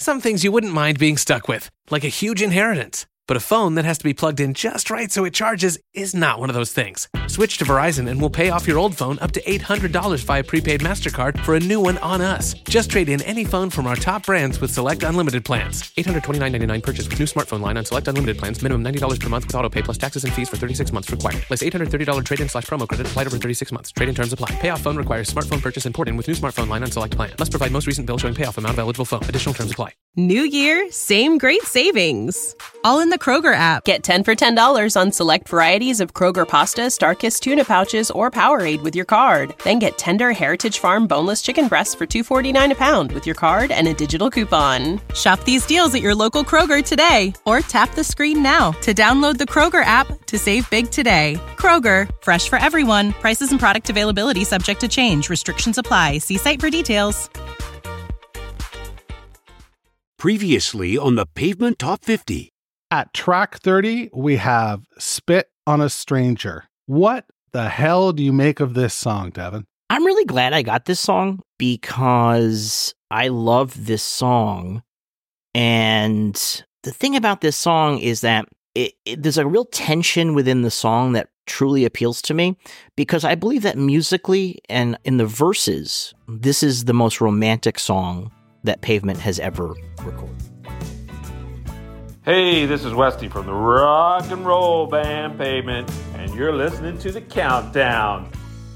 Some things you wouldn't mind being stuck with, like a huge inheritance. But a phone that has to be plugged in just right so it charges is not one of those things. Switch to Verizon and we'll pay off your old phone up to $800 via prepaid MasterCard for a new one on us. Just trade in any phone from our top brands with select unlimited plans. $829.99 purchase with new smartphone line on select unlimited plans. Minimum $90 per month with autopay plus taxes and fees for 36 months required. Place $830 trade-in/promo credit applied over 36 months. Trade-in terms apply. Payoff phone requires smartphone purchase and port-in with new smartphone line on select plan. Must provide most recent bill showing payoff amount of eligible phone. Additional terms apply. New year, same great savings. All in the Kroger app. Get 10 for $10 on select varieties of Kroger pasta, Starkist tuna pouches, or Powerade with your card. Then get tender Heritage Farm boneless chicken breasts for $2.49 a pound with your card and a digital coupon. Shop these deals at your local Kroger today or tap the screen now to download the Kroger app to save big today. Kroger, fresh for everyone. Prices and product availability subject to change. Restrictions apply. See site for details. Previously on the Pavement Top 50. At track 30, we have Spit on a Stranger. What the hell do you make of this song, Devin? I'm really glad I got this song because I love this song. And the thing about this song is that there's a real tension within the song that truly appeals to me because I believe that musically and in the verses, this is the most romantic song that Pavement has ever recorded. Hey, this is Westy from the rock and roll band Pavement, and you're listening to The Countdown.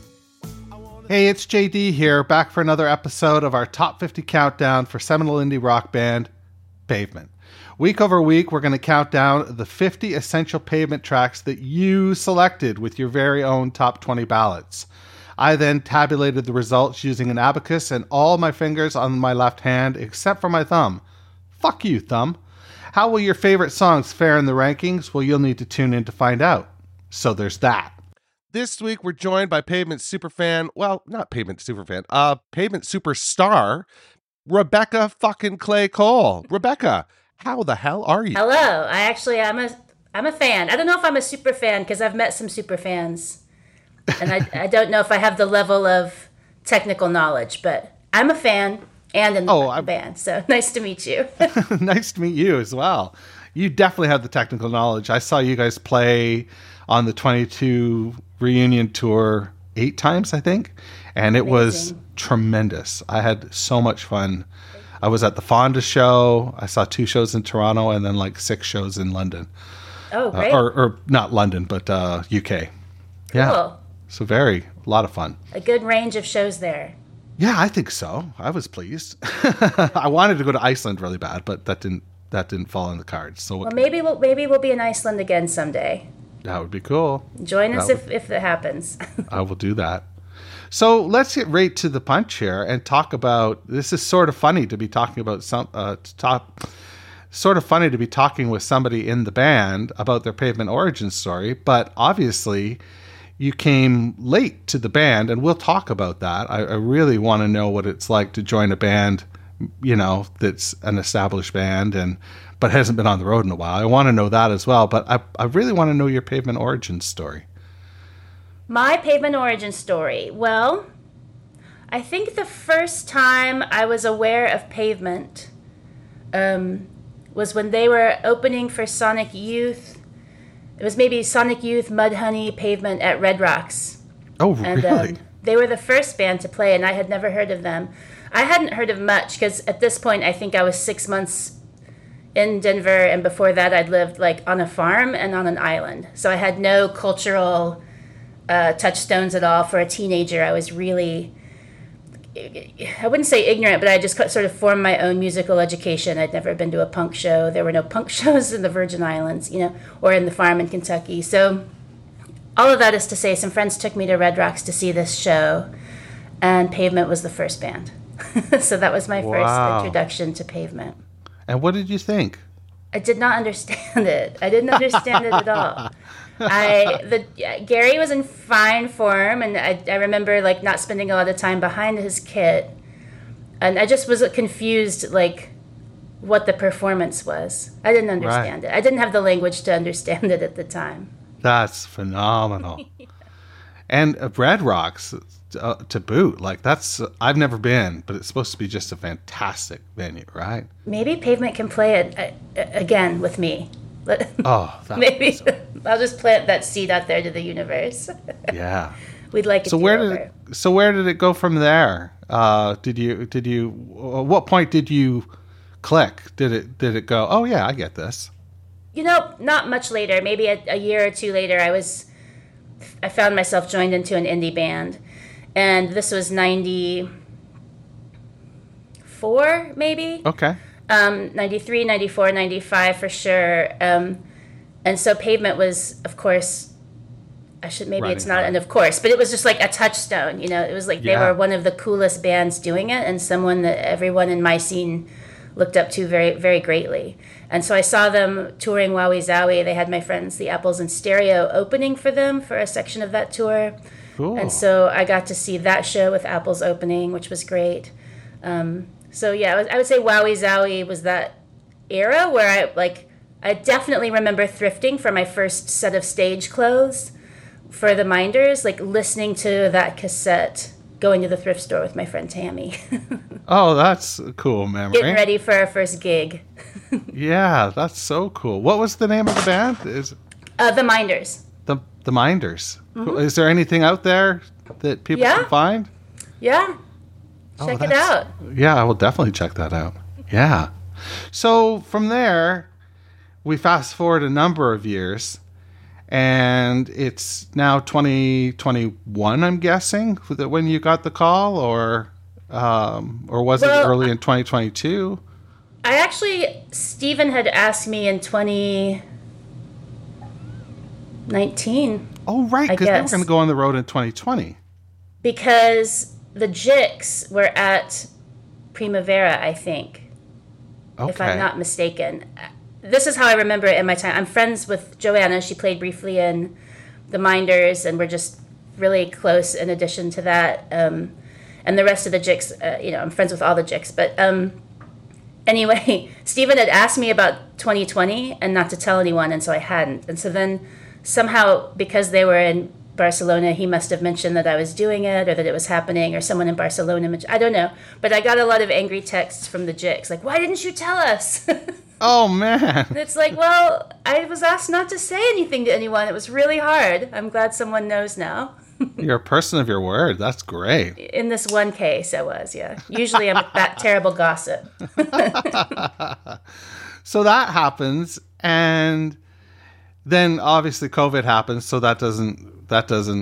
Hey, it's JD here, back for another episode of our Top 50 Countdown for seminal indie rock band Pavement. Week over week, we're going to count down the 50 essential Pavement tracks that you selected with your very own top 20 ballots. I then tabulated the results using an abacus and all my fingers on my left hand except for my thumb. Fuck you, thumb. How will your favorite songs fare in the rankings? Well, you'll need to tune in to find out. So there's that. This week, we're joined by Pavement superfan, well, not Pavement superfan, Pavement superstar, Rebecca fucking Clay Cole. Rebecca, how the hell are you? Hello. I'm a fan. I don't know if I'm a super fan because I've met some super fans. And I don't know if I have the level of technical knowledge, but I'm a fan and in the band. So nice to meet you. Nice to meet you as well. You definitely have the technical knowledge. I saw you guys play on the 22 reunion tour 8 times, I think. And it was tremendous. I had so much fun. I was at the Fonda show. I saw 2 shows in Toronto and then like 6 shows in London. Oh, great. Or not London, but UK. Yeah. Cool. So a lot of fun. A good range of shows there. Yeah, I think so. I was pleased. I wanted to go to Iceland really bad, but that didn't fall in the cards. So well, maybe we'll be in Iceland again someday. That would be cool. Join us if it happens. I will do that. So let's get right to the punch here and talk about. This is sort of funny to be talking about sort of funny to be talking with somebody in the band about their Pavement origin story, but obviously you came late to the band, and we'll talk about that. I really want to know what it's like to join a band, that's an established band but hasn't been on the road in a while. I want to know that as well, but I really want to know your Pavement origin story. My Pavement origin story. Well, I think the first time I was aware of Pavement was when they were opening for Sonic Youth. It was maybe Sonic Youth, Mudhoney, Pavement at Red Rocks. Oh, really? And they were the first band to play, and I had never heard of them. I hadn't heard of much, because at this point, I think I was 6 months in Denver, and before that, I'd lived like on a farm and on an island. So I had no cultural touchstones at all. For a teenager, I was really, I wouldn't say ignorant, but I just sort of formed my own musical education. I'd never been to a punk show. There were no punk shows in the Virgin Islands, or in the farm in Kentucky. So all of that is to say, some friends took me to Red Rocks to see this show, and Pavement was the first band. So that was my first introduction to Pavement. And what did you think? I did not understand it. I didn't understand it at all. Gary was in fine form, and I remember like not spending a lot of time behind his kit, and I just was confused like what the performance was. I didn't understand it. I didn't have the language to understand it at the time. That's phenomenal. Yeah. And Red Rocks, to boot. Like I've never been, but it's supposed to be just a fantastic venue, right? Maybe Pavement can play it again with me. Oh, maybe so. I'll just plant that seed out there to the universe. Yeah, we'd like it. So where did it go from there? Did you? At what point did you click? Did it go? Oh yeah, I get this. Not much later. Maybe a year or two later, I found myself joined into an indie band, and this was 94, maybe. Okay. 93, 94, 95 for sure. And so Pavement was, of course, it's not an of course, but it was just like a touchstone. It was like they were one of the coolest bands doing it, and someone that everyone in my scene looked up to very, very greatly. And so I saw them touring Wowie Zowie. They had my friends, the Apples in Stereo, opening for them for a section of that tour. Cool. And so I got to see that show with Apples opening, which was great. So yeah, I would say Wowie Zowie was that era where I definitely remember thrifting for my first set of stage clothes for the Minders, like listening to that cassette, going to the thrift store with my friend Tammy. Oh, that's a cool memory. Getting ready for our first gig. Yeah, that's so cool. What was the name of the band? The Minders. The Minders. Mm-hmm. Is there anything out there that people can find? Yeah. Check it out. Yeah, I will definitely check that out. Yeah. So from there, we fast forward a number of years, and it's now 2021, I'm guessing, when you got the call, or was it early in 2022? Stephen had asked me in 2019. Oh, right, because they were going to go on the road in 2020. Because the Jicks were at Primavera, I think, if I'm not mistaken. This is how I remember it in my time. I'm friends with Joanna. She played briefly in the Minders, and we're just really close in addition to that. And the rest of the Jicks, I'm friends with all the Jicks. But anyway, Stephen had asked me about 2020 and not to tell anyone, and so I hadn't. And so then somehow, because they were in Barcelona, he must have mentioned that I was doing it or that it was happening, or someone in Barcelona mentioned, I don't know. But I got a lot of angry texts from the Jicks, like, why didn't you tell us? Oh, man. It's like, well, I was asked not to say anything to anyone. It was really hard. I'm glad someone knows now. You're a person of your word. That's great. In this one case, I was, yeah. Usually I'm that terrible gossip. So that happens, and then obviously COVID happens, so that doesn't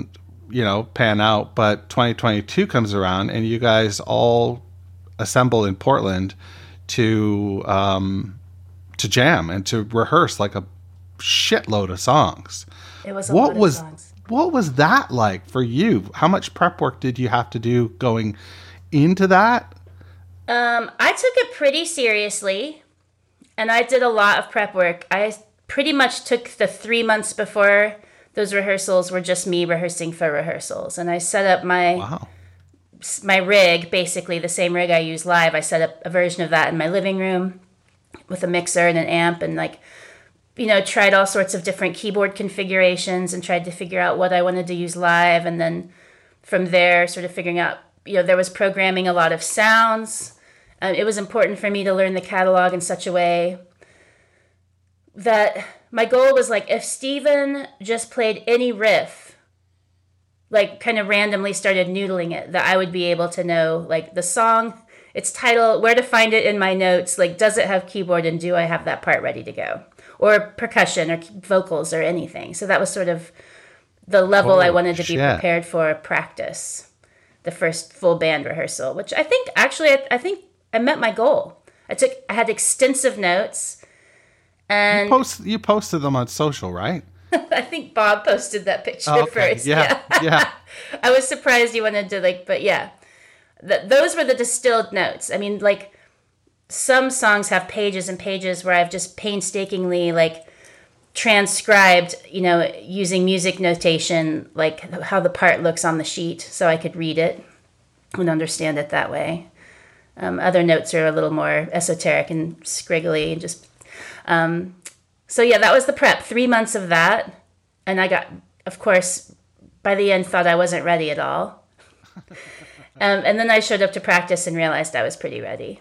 pan out. But 2022 comes around, and you guys all assemble in Portland to jam and to rehearse like a shitload of songs. It was a lot of songs. What was that like for you? How much prep work did you have to do going into that? I took it pretty seriously, and I did a lot of prep work. I pretty much took the 3 months before those rehearsals were just me rehearsing for rehearsals. And I set up my rig, basically the same rig I use live. I set up a version of that in my living room with a mixer and an amp, and tried all sorts of different keyboard configurations and tried to figure out what I wanted to use live. And then from there, sort of figuring out, there was programming a lot of sounds. It was important for me to learn the catalog in such a way that my goal was like, if Stephen just played any riff, like kind of randomly started noodling it, that I would be able to know like the song, its title, where to find it in my notes, like does it have keyboard and do I have that part ready to go? Or percussion or vocals or anything. So that was sort of the level I wanted to be prepared for practice, the first full band rehearsal, which I think I met my goal. I had extensive notes. And you posted them on social, right? I think Bob posted that picture first. Yeah. I was surprised you wanted to but yeah. Those were the distilled notes. I mean, like, some songs have pages and pages where I've just painstakingly transcribed, using music notation, like how the part looks on the sheet so I could read it and understand it that way. Other notes are a little more esoteric and scriggly and just... So yeah, that was the prep, 3 months of that. And I got, of course, by the end thought I wasn't ready at all. And then I showed up to practice and realized I was pretty ready.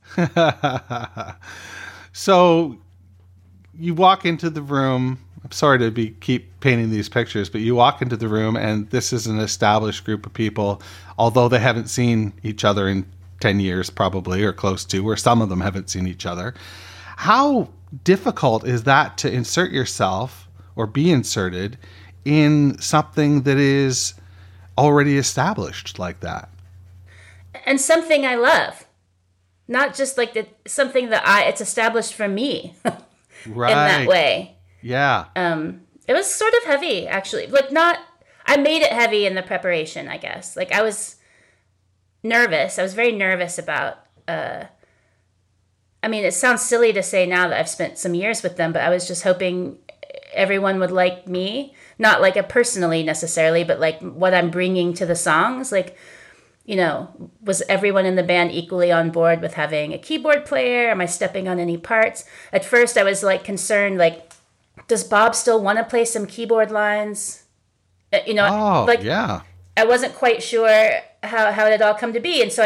So you walk into the room. I'm sorry to keep painting these pictures, but you walk into the room and this is an established group of people, although they haven't seen each other in 10 years probably, or close to, or some of them haven't seen each other. How difficult is that to insert yourself or be inserted in something that is already established like that? And something I love. Not just like something that it's established for me Right. in that way. Yeah. It was sort of heavy, actually. I made it heavy in the preparation, I guess. Like, I was nervous. I was very nervous about, it sounds silly to say now that I've spent some years with them, but I was just hoping everyone would like me. Not like it personally necessarily, but like what I'm bringing to the songs. Like, was everyone in the band equally on board with having a keyboard player? Am I stepping on any parts? At first, I was like concerned, like, does Bob still want to play some keyboard lines? Yeah. I wasn't quite sure how it had all come to be. And so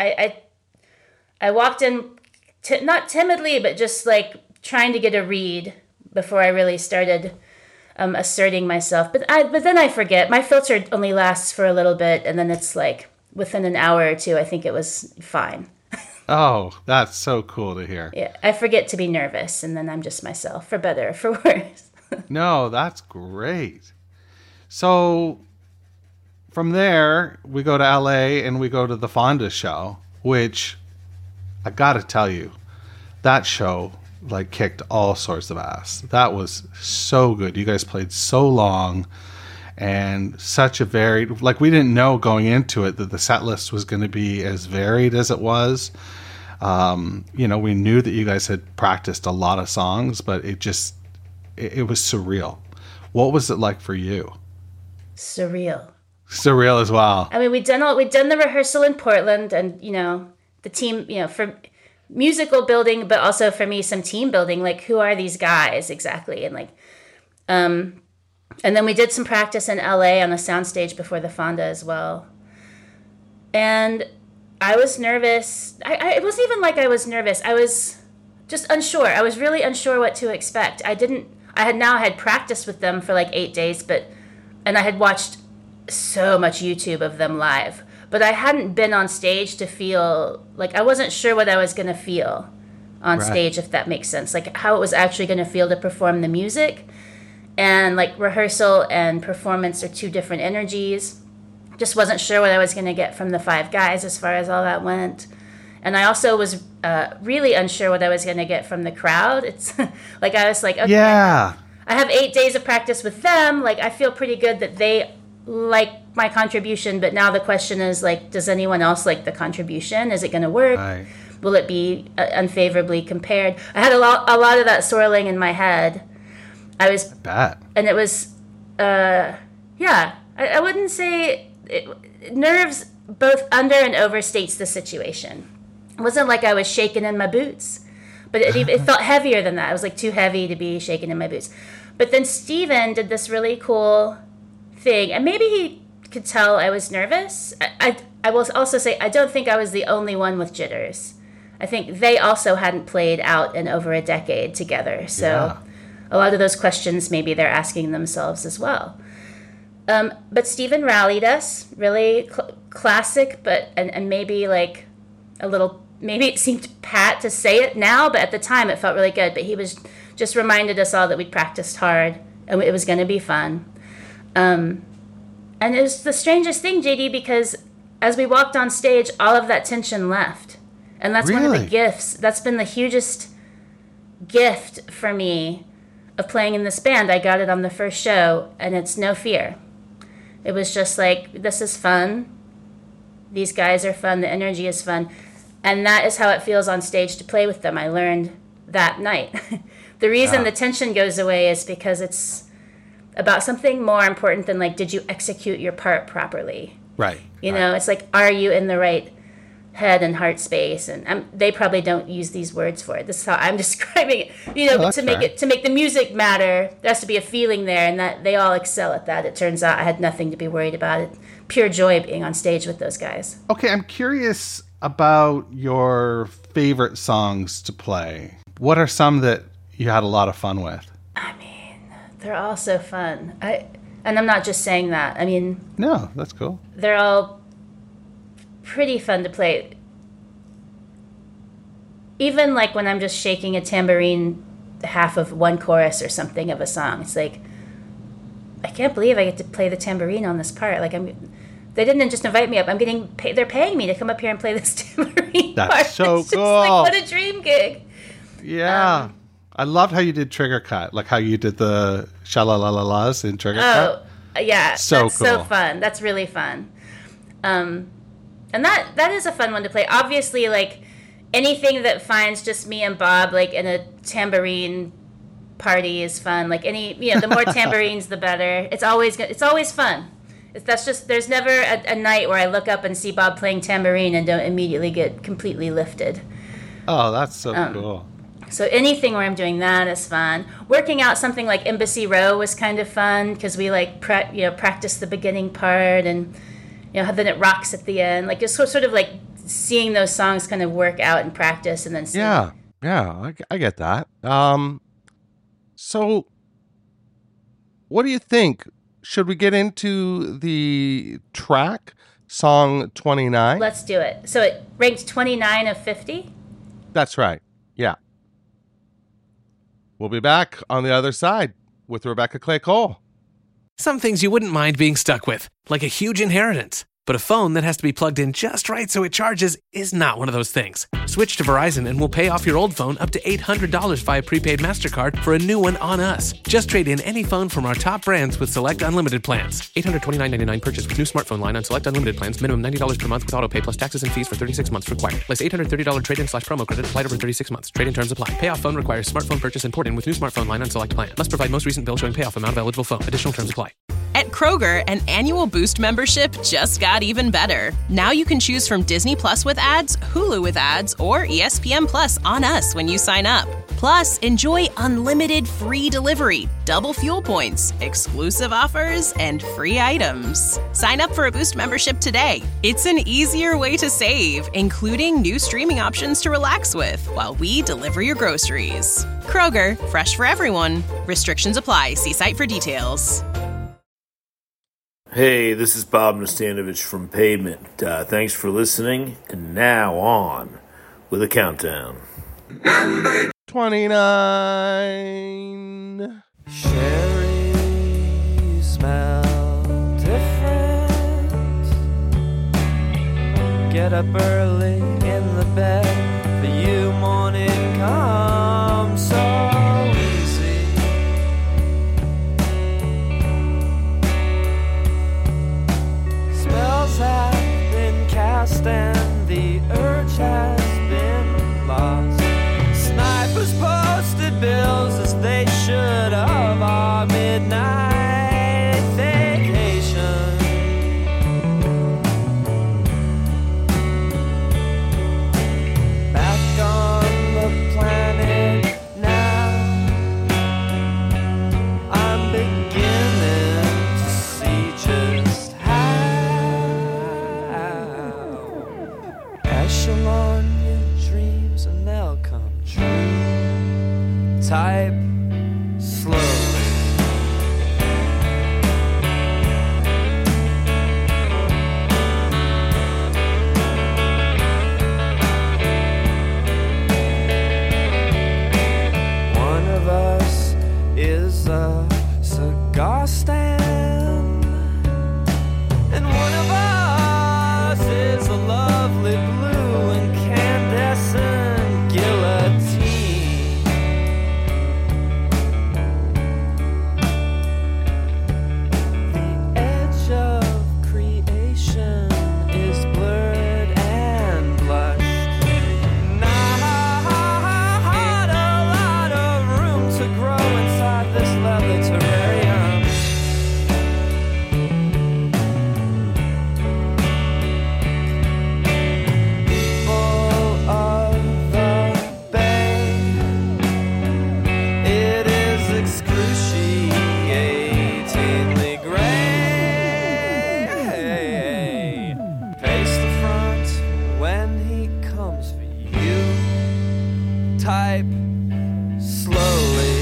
I walked in, not timidly, but just like trying to get a read before I really started asserting myself. But then I forget. My filter only lasts for a little bit, and then it's like, within an hour or two, I think it was fine. Oh, that's so cool to hear. Yeah, I forget to be nervous, and then I'm just myself, for better or for worse. No, that's great. So from there, we go to LA and we go to the Fonda show, which I got to tell you, that show like kicked all sorts of ass. That was so good. You guys played so long. And such a varied, like, we didn't know going into it that the set list was going to be as varied as it was. We knew that you guys had practiced a lot of songs, but it was surreal. What was it like for you? Surreal as well. I mean, we'd done the rehearsal in Portland, and the team, for musical building, but also for me some team building. Like, who are these guys exactly? And like, and then we did some practice in LA on the soundstage before the Fonda as well. And I was nervous. It wasn't even like I was nervous. I was just unsure. I was really unsure what to expect. I had practiced with them for like 8 days, and I had watched so much YouTube of them live, but I hadn't been on stage to feel like, I wasn't sure what I was going to feel on stage, if that makes sense. Like how it was actually going to feel to perform the music. And like rehearsal and performance are two different energies. Just wasn't sure what I was going to get from the five guys as far as all that went. And I also was really unsure what I was going to get from the crowd. It's like, I was like, okay, yeah, I have 8 days of practice with them. Like, I feel pretty good that they like my contribution. But now the question is, like, does anyone else like the contribution? Is it going to work? Right. Will it be unfavorably compared? I had a lot of that swirling in my head. I bet. And it was, I wouldn't say nerves both under and overstates the situation. It wasn't like I was shaking in my boots, but it felt heavier than that. It was like too heavy to be shaking in my boots. But then Steven did this really cool thing, and maybe he could tell I was nervous. I will also say, I don't think I was the only one with jitters. I think they also hadn't played out in over a decade together. So. Yeah. A lot of those questions maybe they're asking themselves as well. But Steven rallied us, really classic, but and maybe like a little, maybe it seemed pat to say it now, but at the time it felt really good. But he was just reminded us all that we'd practiced hard and it was going to be fun. And it was the strangest thing, JD, because as we walked on stage, all of that tension left. And that's one of the gifts. That's been the hugest gift for me of playing in this band. I got it on the first show, and it's no fear. It was just like, this is fun. These guys are fun. The energy is fun. And that is how it feels on stage to play with them. I learned that night. The reason the tension goes away is because it's about something more important than like, did you execute your part properly? Right. You know, it's like, are you in the right head and heart space? And they probably don't use these words for it. This is how I'm describing it. You know, to make the music matter, there has to be a feeling there, and that they all excel at that. It turns out I had nothing to be worried about. pure joy being on stage with those guys. Okay, I'm curious about your favorite songs to play. What are some that you had a lot of fun with? I mean, they're all so fun. And I'm not just saying that. I mean... No, that's cool. They're all pretty fun to play. Even like when I'm just shaking a tambourine half of one chorus or something of a song, it's like, I can't believe I get to play the tambourine on this part. Like they didn't just invite me up. I'm getting paid. They're paying me to come up here and play this tambourine part. That's so it's cool. Just like, what a dream gig. Yeah. I loved how you did Trigger Cut, like how you did the sha-la-la-la-las in Trigger Cut. Oh, yeah. That's cool. So fun. That's really fun. And that is a fun one to play. Obviously, like, anything that finds just me and Bob, like, in a tambourine party is fun. Like, the more tambourines, the better. It's always fun. There's never a night where I look up and see Bob playing tambourine and don't immediately get completely lifted. Oh, that's so cool. So anything where I'm doing that is fun. Working out something like Embassy Row was kind of fun because we like practice the beginning part and then it rocks at the end. Like just sort of like seeing those songs kind of work out in practice and then sing. Yeah, I get that. So what do you think? Should we get into the track, song 29? Let's do it. So it ranked 29 of 50? That's right. Yeah. We'll be back on the other side with Rebecca Clay Cole. Some things you wouldn't mind being stuck with, like a huge inheritance. But a phone that has to be plugged in just right so it charges is not one of those things. Switch to Verizon and we'll pay off your old phone up to $800 via prepaid MasterCard for a new one on us. Just trade in any phone from our top brands with select unlimited plans. $829.99 purchase with new smartphone line on select unlimited plans. Minimum $90 per month with autopay plus taxes and fees for 36 months required. Less $830 trade-in/promo credit applied over 36 months. Trade-in terms apply. Payoff phone requires smartphone purchase and port-in with new smartphone line on select plan. Must provide most recent bill showing payoff amount of eligible phone. Additional terms apply. At Kroger, an annual Boost membership just got even better. Now you can choose from Disney Plus with ads, Hulu with ads, or ESPN Plus on us when you sign up. Plus, enjoy unlimited free delivery, double fuel points, exclusive offers, and free items. Sign up for a Boost membership today. It's an easier way to save, including new streaming options to relax with while we deliver your groceries. Kroger, fresh for everyone. Restrictions apply. See site for details. Hey, this is Bob Nastanovich from Pavement. Thanks for listening. And now on with a countdown. 29. Sherry, you smell different. Get up early in the bed. For you, morning comes so easy. Spells have been cast and the urge has been lost. Snipers posted bills as they should of our midnight vacation. Back on the planet now, I'm beginning to see just how echelon your dreams and they'll come true. Type slowly. One of us is a cigar stand, and one of us is a lovely blue incandescent guillotine. slowly.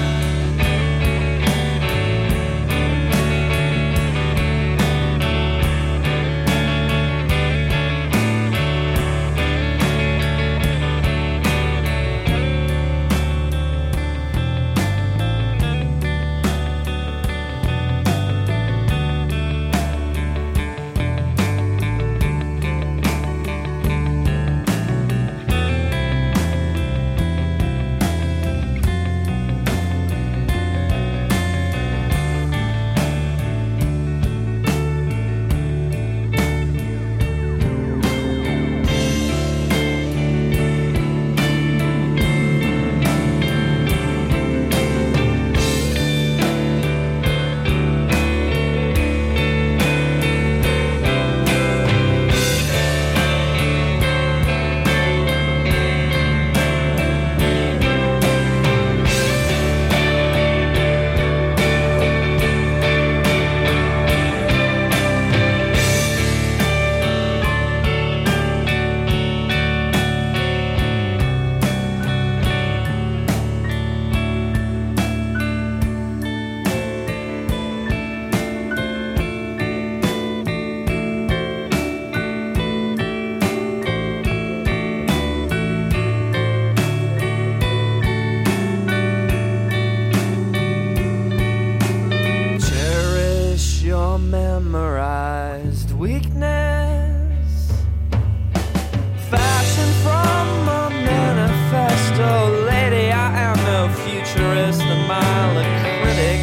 Memorized weakness, fashioned from a manifesto. Lady, I am no futurist, a mile a critic.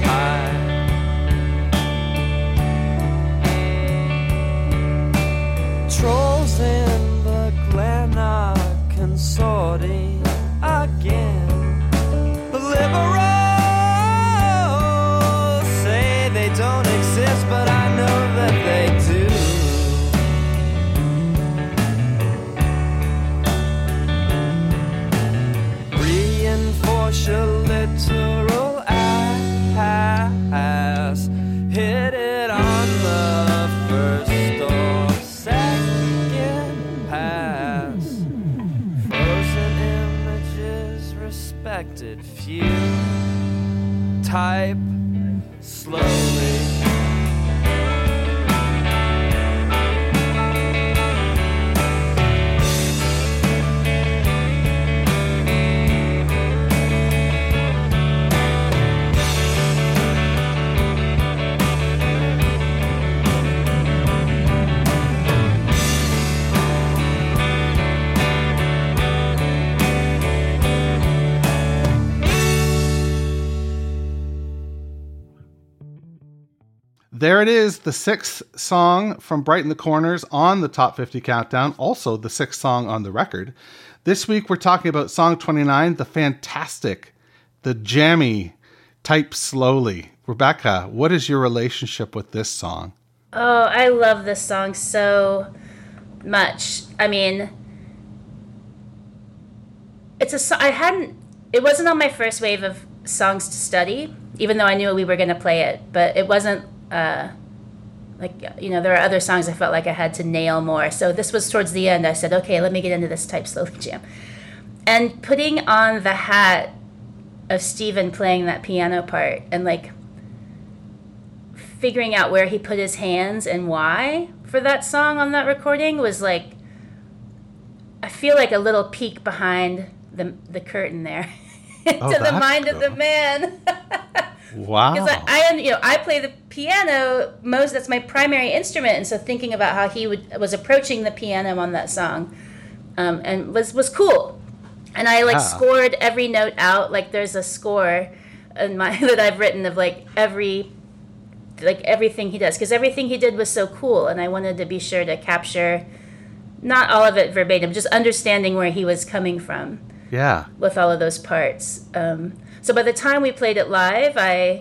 Trolls in the Glenark consorting again. The liberals say they don't exist, but I know that they do. Reinforce your literal ass. Hit it on the first or second pass. Frozen images, respected few. Type slowly. There it is, the sixth song from Brighten the Corners on the Top 50 Countdown, also the sixth song on the record. This week we're talking about song 29, the fantastic, the jammy, Type Slowly. Rebecca, what is your relationship with this song? Oh, I love this song so much. I mean, it wasn't on my first wave of songs to study, even though I knew we were going to play it, but it wasn't there are other songs I felt like I had to nail more. So this was towards the end. I said, okay, let me get into this Type Slowly jam. And putting on the hat of Steven playing that piano part and like figuring out where he put his hands and why for that song on that recording was like, I feel like a little peek behind the curtain there to the mind of the man. Wow. Because I play the piano that's my primary instrument, and so thinking about how he was approaching the piano on that song, and was cool. And I scored every note out. Like there's a score in that I've written of everything he does, because everything he did was so cool, and I wanted to be sure to capture not all of it verbatim, just understanding where he was coming from. Yeah. With all of those parts. So by the time we played it live, I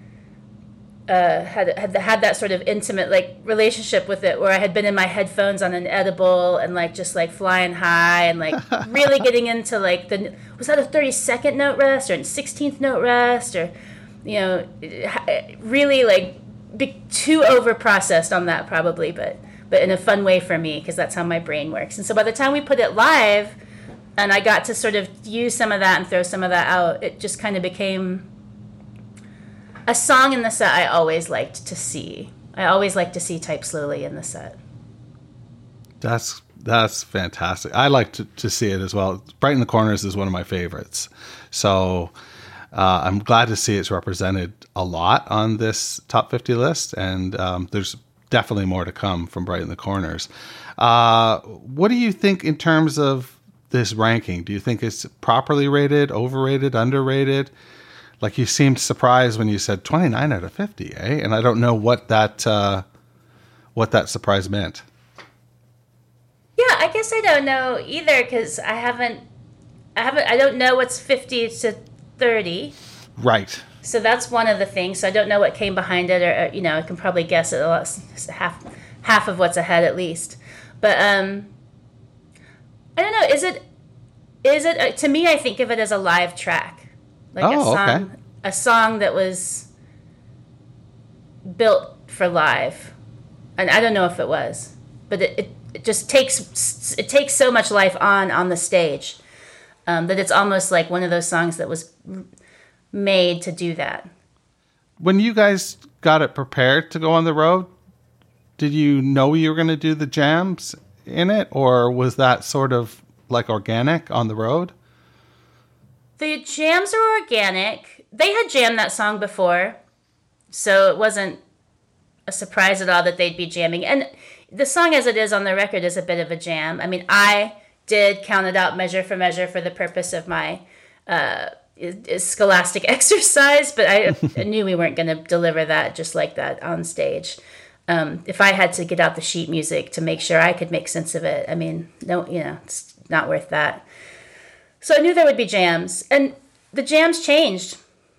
had that sort of intimate relationship with it, where I had been in my headphones on an edible and just flying high and really getting into was that a 32nd note rest or a 16th note rest, or really too over processed on that probably, but in a fun way for me, because that's how my brain works. And so by the time we put it live, and I got to sort of use some of that and throw some of that out. It just kind of became a song in the set I always liked to see. I always liked to see Type Slowly in the set. That's fantastic. I like to see it as well. Bright in the Corners is one of my favorites. So I'm glad to see it's represented a lot on this top 50 list. And there's definitely more to come from Bright in the Corners. What do you think in terms of this ranking? Do you think it's properly rated, overrated, underrated? Like, you seemed surprised when you said 29 out of 50, eh? And I don't know what that surprise meant. Yeah, I guess I don't know either, because I don't know what's 50 to 30. Right. So that's one of the things. So I don't know what came behind it, or I can probably guess it. Half of what's ahead at least. But I don't know. Is it? To me, I think of it as a live track, like a song that was built for live, and I don't know if it was, but it just takes so much life on the stage that it's almost like one of those songs that was made to do that. When you guys got it prepared to go on the road, did you know you were going to do the jams in it, or was that sort of like organic on the road? The jams are organic. They had jammed that song before, so it wasn't a surprise at all that they'd be jamming. And the song as it is on the record is a bit of a jam. I mean, I did count it out measure for measure for the purpose of my scholastic exercise, but I knew we weren't going to deliver that just like that on stage. If I had to get out the sheet music to make sure I could make sense of it, I mean, no, it's not worth that. So I knew there would be jams, and the jams changed.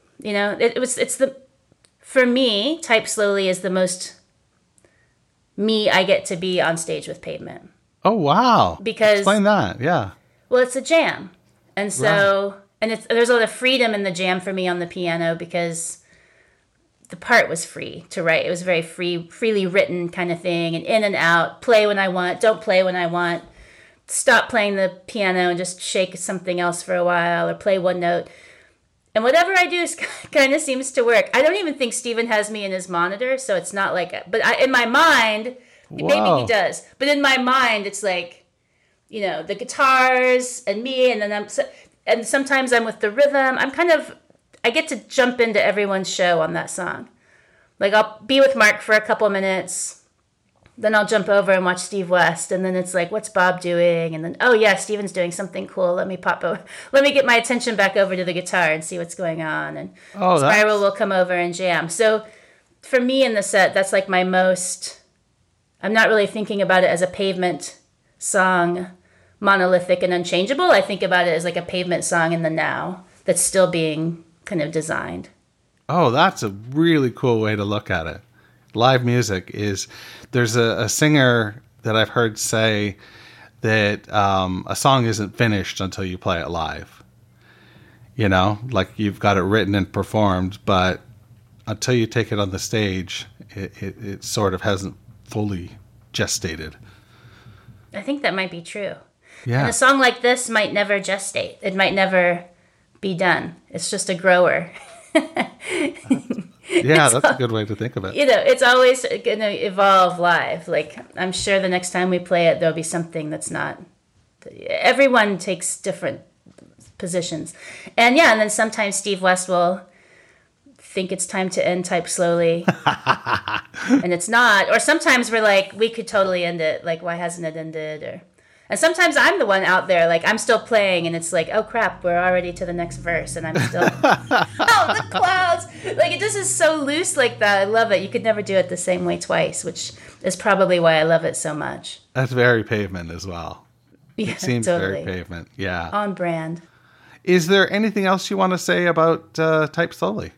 For me, Type Slowly is the most me I get to be on stage with Pavement. Oh, wow. Because explain that. Yeah. Well, it's a jam. And so, right. And there's a lot of freedom in the jam for me on the piano, because the part was free to write. It was very freely written kind of thing, and in and out, play when I want, don't play when I want, stop playing the piano and just shake something else for a while, or play one note. And whatever I do kind of seems to work. I don't even think Steven has me in his monitor, so it's not like, in my mind, Whoa. Maybe he does, but in my mind, it's like, the guitars and me, and then and sometimes I'm with the rhythm. I get to jump into everyone's show on that song. Like, I'll be with Mark for a couple minutes, then I'll jump over and watch Steve West, and then it's like, what's Bob doing? And then, oh yeah, Steven's doing something cool. Let me get my attention back over to the guitar and see what's going on. And Spiral will come over and jam. So for me in the set, that's like my most, I'm not really thinking about it as a Pavement song, monolithic and unchangeable. I think about it as like a Pavement song in the now that's still being kind of designed. Oh, that's a really cool way to look at it. Live music is, there's a singer that I've heard say that a song isn't finished until you play it live. Like, you've got it written and performed, but until you take it on the stage, it sort of hasn't fully gestated. I think that might be true. Yeah. And a song like this might never gestate. It might never be done. It's just a grower. Yeah, that's a good way to think of it. It's always going to evolve live. Like, I'm sure the next time we play it, there'll be something that's not. Everyone takes different positions. And then sometimes Steve West will think it's time to end Type Slowly. And it's not. Or sometimes we're like, we could totally end it. Like, why hasn't it ended? And sometimes I'm the one out there, like, I'm still playing, and it's like, oh crap, we're already to the next verse, and I'm still, oh, the clouds. Like, it just is so loose like that. I love it. You could never do it the same way twice, which is probably why I love it so much. That's very Pavement as well. Yeah, it seems totally. very Pavement. Yeah. On brand. Is there anything else you want to say about Type Slowly?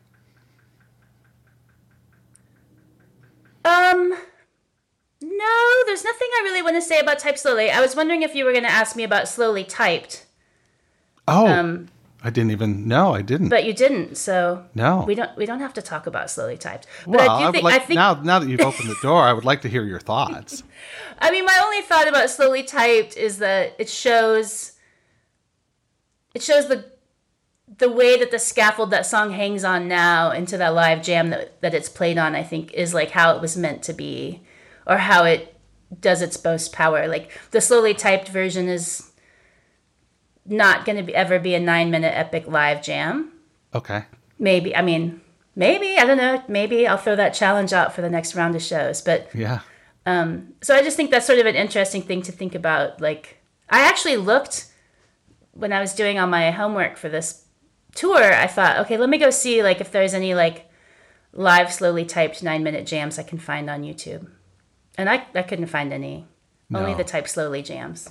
No, there's nothing I really want to say about Type Slowly. I was wondering if you were going to ask me about Slowly Typed. Oh, I didn't even know. I didn't. But you didn't, so no, we don't have to talk about Slowly Typed. But well, I think now that you've opened the door, I would like to hear your thoughts. I mean, my only thought about Slowly Typed is that it shows it shows the way that the scaffold that song hangs on now into that live jam that it's played on, I think, is like how it was meant to be, or how it does its most power. Like the slowly typed version is not going to ever be a 9-minute epic live jam. Okay. Maybe, I don't know. Maybe I'll throw that challenge out for the next round of shows. But yeah. So I just think that's sort of an interesting thing to think about. Like, I actually looked when I was doing all my homework for this tour. I thought, okay, let me go see like if there's any like live slowly typed 9-minute jams I can find on YouTube, and I couldn't find any. No. Only the type slowly jams.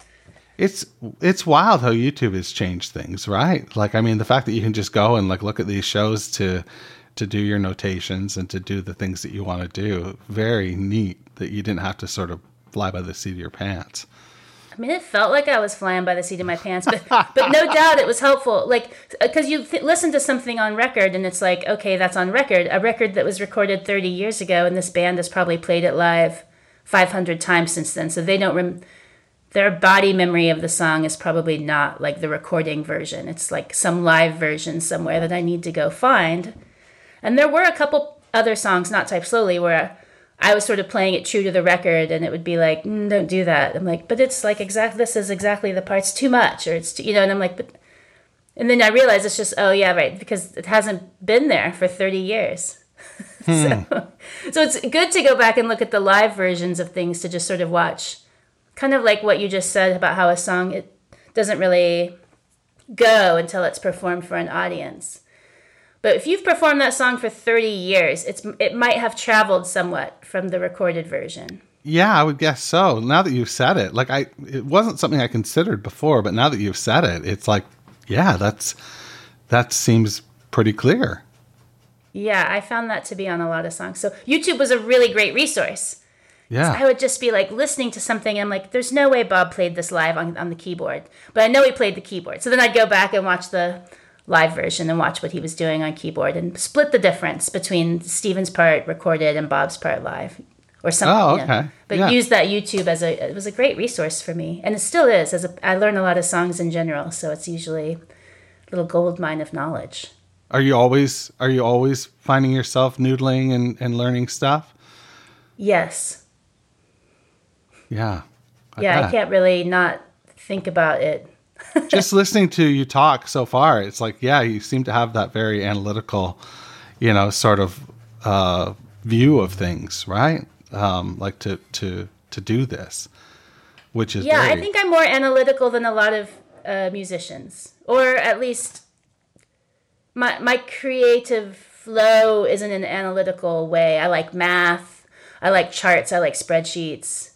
It's wild how YouTube has changed things, right? Like, I mean, the fact that you can just go and like look at these shows to do your notations and to do the things that you want to do. Very neat that you didn't have to sort of fly by the seat of your pants. I mean, it felt like I was flying by the seat of my pants, but no doubt it was helpful. Like, because you listen to something on record and it's like, okay, that's on record. A record that was recorded 30 years ago, and this band has probably played it live 500 times since then. So they don't their body memory of the song is probably not like the recording version. It's like some live version somewhere that I need to go find. And there were a couple other songs, not typed slowly, where I was sort of playing it true to the record, and it would be like, don't do that. I'm like, but it's like this is exactly the part's too much, or it's too, and I'm like, but, and then I realized it's just, oh yeah, right, because it hasn't been there for 30 years. So it's good to go back and look at the live versions of things to just sort of watch, kind of like what you just said about how a song, it doesn't really go until it's performed for an audience. But if you've performed that song for 30 years, it might have traveled somewhat from the recorded version. Yeah, I would guess so. Now that you've said it, like it wasn't something I considered before, but now that you've said it, it's like, yeah, that seems pretty clear. Yeah, I found that to be on a lot of songs. So YouTube was a really great resource. Yeah. So I would just be like listening to something and I'm like, there's no way Bob played this live on the keyboard. But I know he played the keyboard. So then I'd go back and watch the live version and watch what he was doing on keyboard and split the difference between Steven's part recorded and Bob's part live or something. Oh, okay. But use that YouTube it was a great resource for me. And it still is. I learn a lot of songs in general. So it's usually a little gold mine of knowledge. Are you always finding yourself noodling and learning stuff? Yes. Yeah. I can't really not think about it. Just listening to you talk so far, it's like, yeah, you seem to have that very analytical, sort of view of things, right? Like to do this, which is I think I'm more analytical than a lot of musicians, or at least my creative flow isn't an analytical way. I like math, I like charts, I like spreadsheets.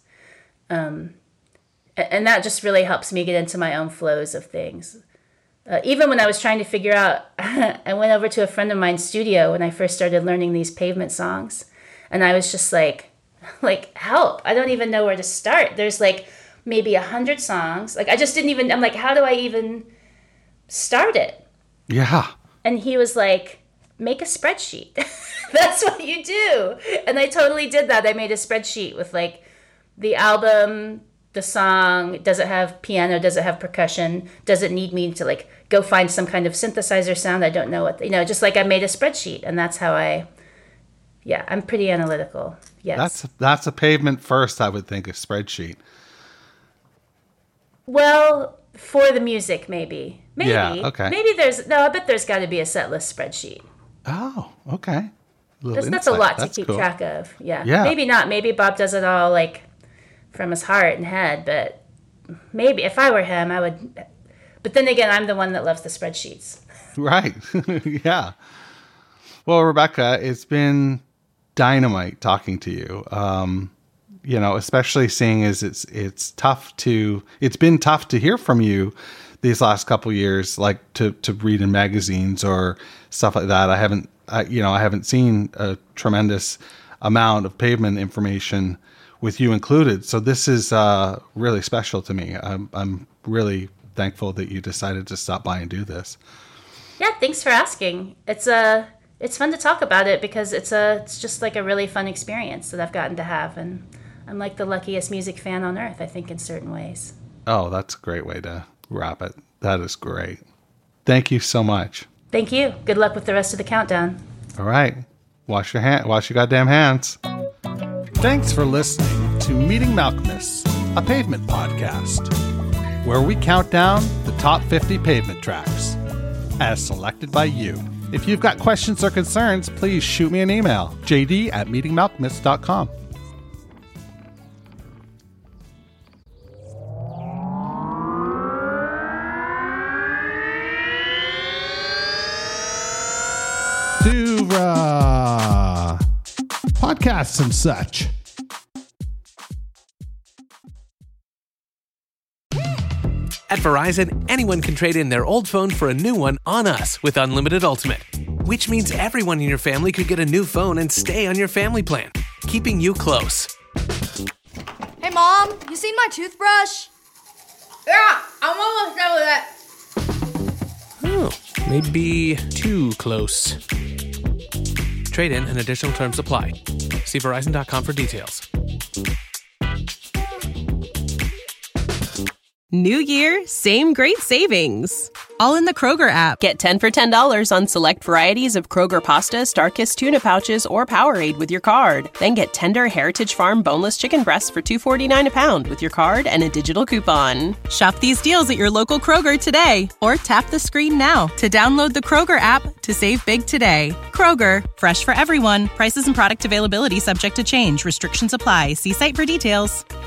And that just really helps me get into my own flows of things. Even when I was trying to figure out, I went over to a friend of mine's studio when I first started learning these Pavement songs. And I was just like, help, I don't even know where to start. There's like maybe 100 songs. Like I just I'm like, how do I even start it? Yeah. And he was like, make a spreadsheet. That's what you do. And I totally did that. I made a spreadsheet with like the album, the song, does it have piano, does it have percussion, does it need me to like go find some kind of synthesizer sound? I don't know what, just like I made a spreadsheet, and that's how I'm pretty analytical. Yes. That's a Pavement first, I would think, a spreadsheet. Well, for the music, maybe. Yeah, okay. Maybe I bet there's got to be a set list spreadsheet. Oh, okay. That's a lot to keep track of. Yeah. Maybe not. Maybe Bob does it all like from his heart and head, but maybe if I were him, I would. But then again, I'm the one that loves the spreadsheets. Right. Yeah. Well, Rebecca, it's been dynamite talking to you. Especially seeing as it's been tough to hear from you these last couple years, like to read in magazines or stuff like that. I haven't seen a tremendous amount of Pavement information with you included. So this is really special to me. I'm really thankful that you decided to stop by and do this. Yeah, thanks for asking. It's fun to talk about it because it's just like a really fun experience that I've gotten to have, and I'm like the luckiest music fan on earth, I think, in certain ways. Oh, that's a great way to wrap it. That is great. Thank you so much. Thank you. Good luck with the rest of the countdown. All right. Wash your goddamn hands. Thanks for listening to Meeting Malkmus, a pavement podcast, where we count down the top 50 pavement tracks, as selected by you. If you've got questions or concerns, please shoot me an email, jd@meetingmalkmus.com. Podcasts and such. At Verizon, anyone can trade in their old phone for a new one on us with Unlimited Ultimate, which means everyone in your family could get a new phone and stay on your family plan, keeping you close. Hey, Mom, you seen my toothbrush? Yeah, I'm almost done with it. Oh, maybe too close. Trade in and additional terms apply. See Verizon.com for details. New year, same great savings. All in the Kroger app. Get 10 for $10 on select varieties of Kroger pasta, StarKist tuna pouches, or Powerade with your card. Then get tender Heritage Farm boneless chicken breasts for $2.49 a pound with your card and a digital coupon. Shop these deals at your local Kroger today, or tap the screen now to download the Kroger app to save big today. Kroger, fresh for everyone. Prices and product availability subject to change. Restrictions apply. See site for details.